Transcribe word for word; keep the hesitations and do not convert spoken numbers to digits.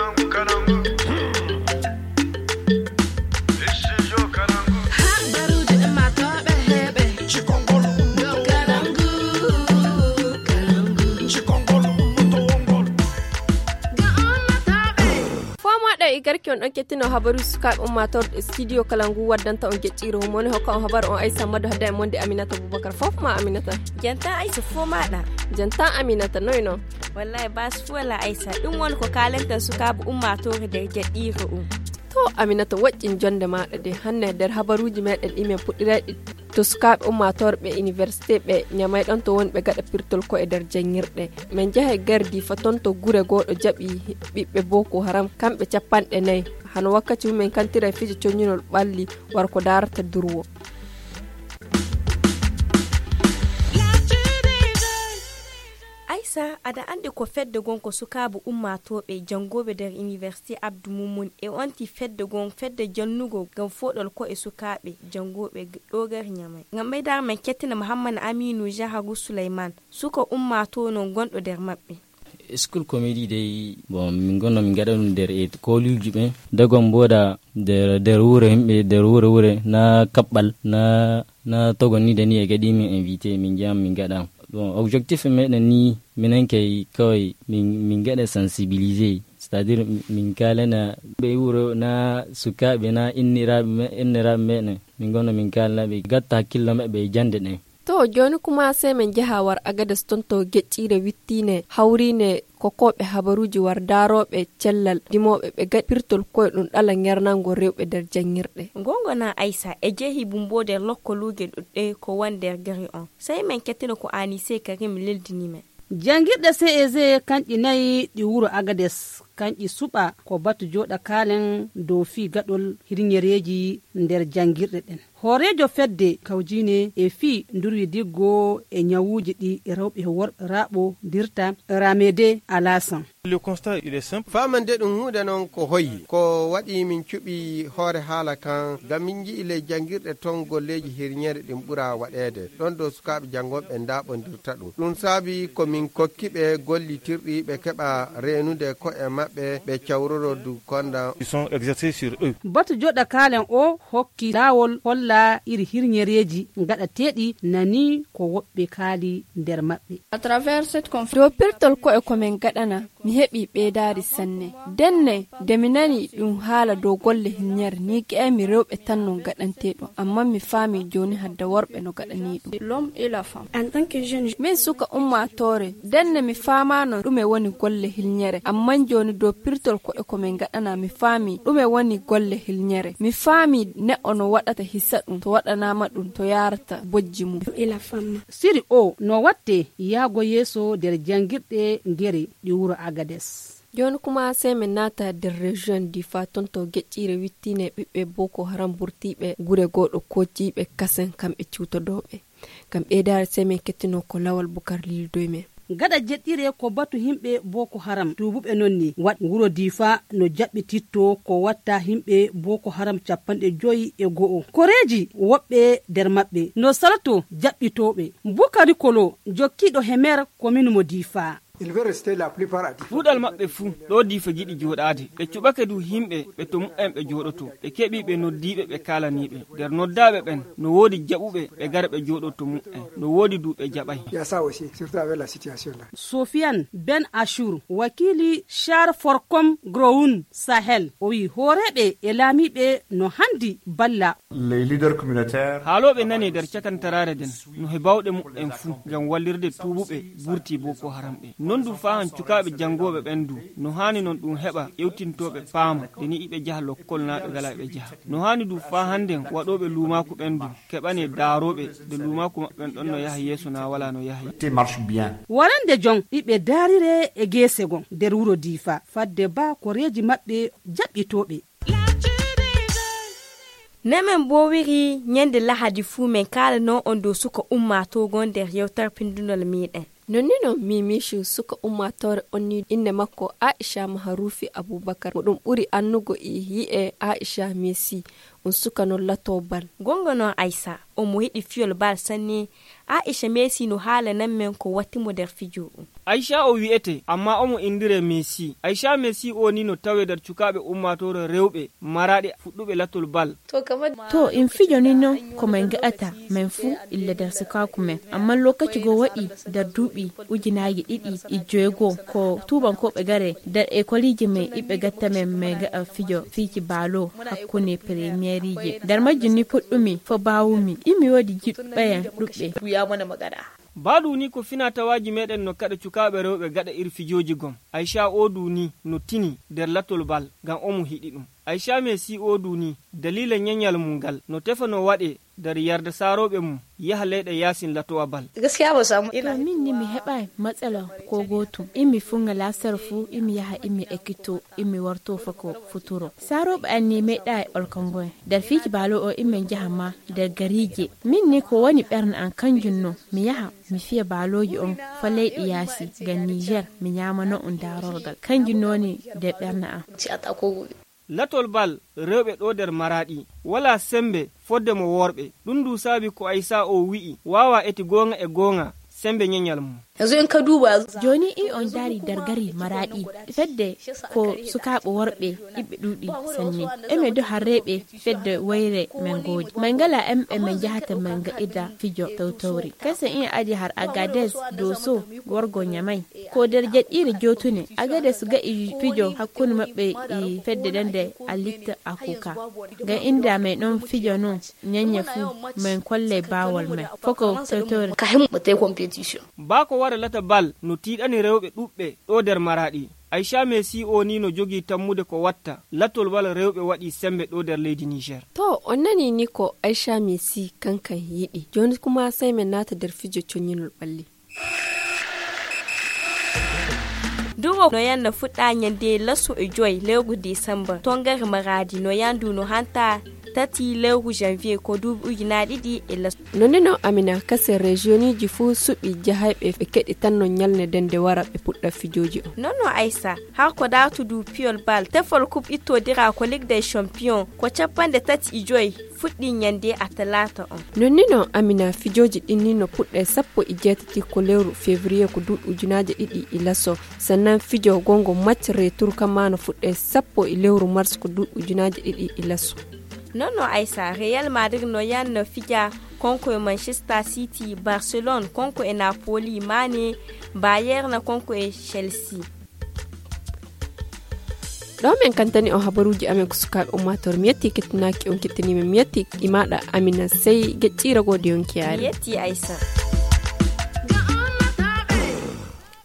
garki on ɗauke tino habaru suka ummator studio kalangu waddanta on gecciro moni hokka on habar on Aisha Madu hadda monde Aminata Abubakar fofma Aminata janta Aisha fomada janta Aminata noyno wallahi bas fola Aisha dum won ko kalenta suka bu ummator de geddiro um to Aminata waccin jonde ma de hanne der habaruji meden imen puddira to sukaɓe ummatorɓe université ɓe ñamay ɗon to wonɓe gaɗa pirtol ko e nder jangirɗe min jeehe gardi fa toon to gure goɗo jaɓi ɓiɓɓe Boko Haram kamɓe capanɗe nayyi hano wakkati mumen kantira fijo coñinol ɓalli war ko darata durwo. Aisha ada ande ko fedde gonko sukabu ummatoɓe jangoɓe der université Abdou Moumoun e onti fedde gon fedde jannugo gam fodol ko e sukaɓe jangoɓe dogar nyamay ngam ɓe dar men kettina Muhammad Aminu Jahagu Sulaiman suka ummato non gondo der mabbe school comedy day bon min gonno min gaɗa ɗum nder e kolulji ɓe dagon boda der der wure himɓe der wure wure na kaɓɓal na na togon ni dani e gaɗi min invité min jam min gaɗa bon objectif meɗen ni minen kay koy min min gaɗa sensibiliser c'est-à-dire min kalana ɓe wuro na sukaɓe na inniraɓe inniraɓe meɗen min gonno min kalana ɓe gatta hakkille maɓɓe jande ɗen. To joni kuma sai min jaha war Agadez ton to geccire wittine hawrine kokoɓe habaruji war daroɓe cellal dimoɓe ɓe gaɗirtol koye ɗum ɗala ngernango rewɓe nder jangirɗe. Gongona Aisha e jehi bumbo der lokkoluge ɗuɗɗe ko wan der gari on sai min kettino ko Anise Karim leldinime. Jangirɗe C E Z kanƴi nayi ɗi wuro Agadez kanƴi suɓa ko batu joɗa kalen dow fi gaɗol hirñereji nder jangirɗe ɗen. Horejo fedde kawjine e fi ndurwi diggo e nyawuji ɗi e rewɓe worɓe raɓo dirta Ramede Alasan. Le constat il est simple. Famande ɗum hunde noon ko hoyi ko waɗi min cuɓi hoore haala kan ngam min ji'i le jangirɗe ton golleji hirñere ɗin ɓura waɗede ɗon ɗo sukaɓe jangoɓe ndaɓodirta ɗum ɗum saabi komin kokkiɓe gollitirɗi ɓe keɓa renude ko e maɓɓe ɓe cawroro du konda. Ils sont exercés sur eux. Batu joɗa kalen o hokki lawol holla iri hirñereji gaɗateɗi nani ko woɓɓe kaali nder maɓɓe. À travers cette conférence, do pirtol ko e komin gaɗana mi heɓi ɓeydari sanne denne de mi nani ɗum haala dow golle hirñere ni ke'emi rewɓe tan no gaɗanteɗo amma mi faami joni hadda worɓe no gaɗani ɗum. L'homme et la femme. En tant que jeune, min suka ummatore denne mi famano ɗume woni golle hirñere amma joni dow pirtol ko e komin gaɗana mi faami ɗume woni golle hirñere mi faami neɗɗo no waɗata hissa ɗum to waɗanama ɗum to yarata bojji mum. Et la femme. Siri o no watte yaago yeso der jangirɗe ngere ɗi wuro Agadez. Joni kuma sai min nata der region Difa ton to geccire wittine ɓiɓɓe Boko Haram burtiɓe gure goɗo kociɓe kasen kamɓe cutodoɓe kam ɓeydare sai min kettino ko Lawal Bukar Lildoy men. Gada jeɗɗire ko batu himɓe Boko Haram tubuɓe nonni wat wuro Difa no jaɓɓititto ko watta himɓe Boko Haram capanɗe joyi e go'o koreji woɓɓe nder maɓɓe no salato jaɓɓitoɓe Bukari Kolo jokkiɗo Hemer commune mo Difa. Il veut rester la plupart à Difa. Fuɗal maɓɓe fuu ɗo Difa giɗi joɗade ɓe cuɓake du himɓe ɓe to mu'en ɓe joɗoto ɓe keɓi ɓe noddiɓe ɓe kalaniɓe nder noddaɓe ɓen no woodi jaɓuɓe ɓe gara ɓe joɗoto mu'en no woodi du ɓe jaɓay. Il y a ça aussi surtout avec la situation là. Sofiane Ben Ashur wakili Char Forcom Groun Sahel o wi horeɓe e laamiɓe no handi balla. Les leaders communautaires haaloɓe nani nder cakantarare den no hebawɗe mu'en fuu ngam wallirde tubuɓe burti Boko Haram ɓe non du fahan cukaɓe jangoɓe ɓendu no hani non ɗum heɓa ƴewtintoɓe paama deni iɓe jaha lokkol naɓe gala ɓe jaha no hani du fa handen waɗoɓe lumaku ɓendu keɓane daroɓe de lumaku maɓɓen ɗon no yaha yeeso na wala no yaha. marche bien. Warande jon ɓiɓe darire e gesegon nder wuro Difa fadde ba koreji maɓɓe jaɓɓitoɓe. Nemen bo wiri nyande lahadi fu men kala no on do suka ummato gon der yewtar pindunol miɗen. Nonnino mimishu suka ummatore onni inne makko Aisha Maharufi Abubakar mo ɗum ɓuri annugo e yi'e Aisha Messi un suka no lato bal gonga no aisa o mo hidi fiol bal sanni Aisha Messi no hala nan men ko wati mo der fijo Aisha o wi'ete amma omo indire Messi Aisha Messi o ni no tawe der cukabe ummatore rewbe marade fuddube latol bal to kamar to in fijo ni no ko men ga ata men fu illa der suka kuma amma lokaci go wadi da dubi ujinayi didi ijego ko tuban ko be gare der e koliji me ibe gatta men me ga fijo fiki balo hakune premier je der majini fuddumi fo bawumi imi wodi jibbe dubbe ya mana magana Badu ni ko fina tawaji meden no kada cukabe rewbe gada irfijoji gom Aisha odu ni no tini der latol bal gam omu hidi dum Aisha Messi odu ni dalilan nyanyal mungal no tefano wade dar yarda sarobe mu ya halede yasin latowa bal gaskiya ba samu ina min ni mi heba matsala ko gotu imi funga lasarfu imi ya imi ekito imi warto fako futuro sarobe an ni me dai olkongo dar fiki balo o imi jahama da garije min ni ko wani berna an kanjunno mi ya mi fiya baloji on fale iyasi ga Niger mi nyama no undarorgal kanjunno ni de berna an ci ata ko latol bal rewbe do der maradi wala sembe fodde mo worbe dum du sabi ko Aisha o wi'i wawa eti gonga e gonga sembe nyanyal mu yanzu in ka duba joni i on dari dargari maradi fedde ko sukaabe worbe ibbe dudi sanni eme do harrebe fedde wayre men goji mangala em e men jahata manga ida fijo tawtawri kase in aji har agades doso worgo nyamai ko der jedire jotune agades ga i fijo hakkun mabbe i fedde dande alitta akuka ga inda mai don fijo no nyanya fu men kolle bawol men foko tawtawri ka him mate competition bako wara lata bal no tiidani rewbe dubbe do der maradi Aisha Messi o ni no jogi tammude ko watta latol bal rewbe wadi sembe do der leydi Niger to onnani ni ko Aisha Messi kankan yidi joni kuma sai men nata der fijo chonyinul balli Duwo no yan na fuda nyande laso ejoy legu December tongar maradi no yandu no hanta tati legu janvier ko dubu ugina didi ila nonino amina kase regioni jifu subi jahaibe fe kedi tanno nyalne dende wara be pudda fijoji o nono Aisa har ko datu du piol bal tefol kup ito dira ko Ligue des Champions ko chapande tati ijoy fuddi nyande atalata on nonino amina fijoji dinino pudda sappo ijetati ko lewru février ko dubu ujunaje didi ilaso sannan fijo gongo match retour kamano fudda sappo i lewru mars ko dubu ujunaje didi ilaso nono Aisa Real Madrid no yan no fija konko e Manchester City Barcelona konko e Napoli Mane Bayern na konko e Chelsea do men kantani o habaruji amen ko suka ummator miyati kitnaki on kitini miyati imada amina sai gecira godi on kiari yeti Aisa